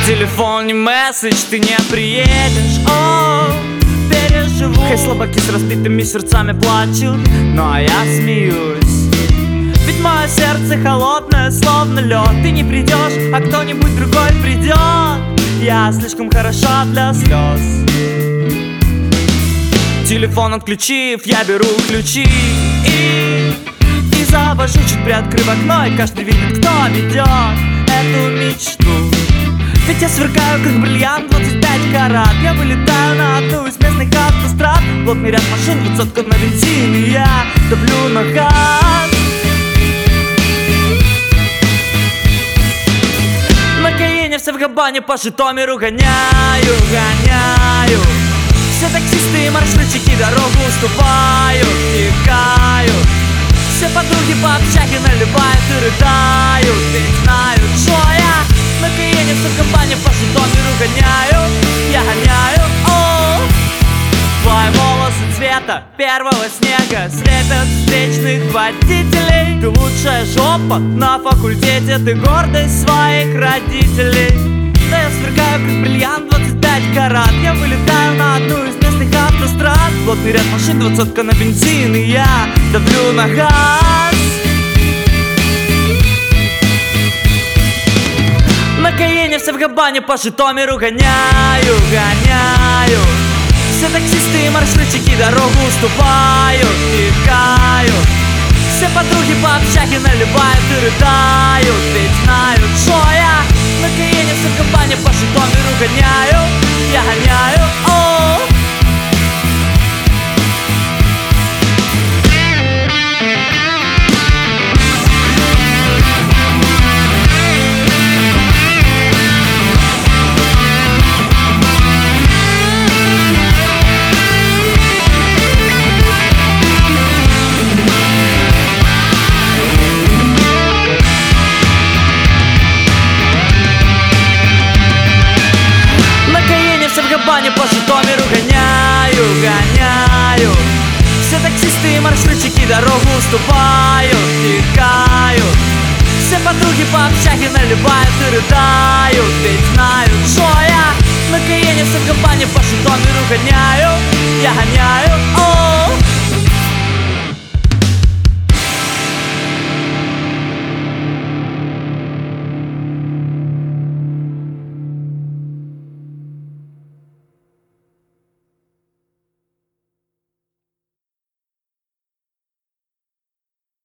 Телефон не месседж, ты не приедешь. О, переживу. Хай слабаки с разбитыми сердцами плачут, но я смеюсь. Ведь мое сердце холодное, словно лед. Ты не придешь, а кто-нибудь другой придет. Я слишком хороша для слез. Телефон отключив, я беру ключи и завожу, чуть приоткрыв окно, и каждый видит, кто ведет эту мечту. Ведь я сверкаю, как бриллиант, 25 карат. Я вылетаю на одну из местных автострад. Плотный ряд машин, 200-ка на бензин, и я давлю на газ. На Каине все в Габане, по Житомиру гоняю. Все таксисты и маршрутчики дорогу уступают, текают. Все подруги по общаге наливают и рыдают, ведь знают, что я на Каине все в Габане, по Житомиру гоняю. Я гоняю, о, твои волосы цвета первого снега слепят встречных водителей. Ты лучшая жопа на факультете, ты гордость своих родителей. Да я сверкаю, как бриллиант, 25 карат. Я вылетаю на одну из местных автострад. Плотный ряд машин, 200-ка на бензин, и я давлю на газ. На Каине все в Габане, по Житомиру гоняю. Все таксисты и маршрутчики дорогу уступают, текают. Все подруги по общаге наливают и рыдают, ведь знают, что я на Каине все в Габане, по Житомиру гоняю. Я гоняю, о. По Житомиру гоняю. Все таксисты и маршрутчики дорогу уступают, текают. Все подруги по общаге наливают и рыдают, ведь знают, что я на Каине все в Габане, по Житомиру гоняю. Я гоняю, о.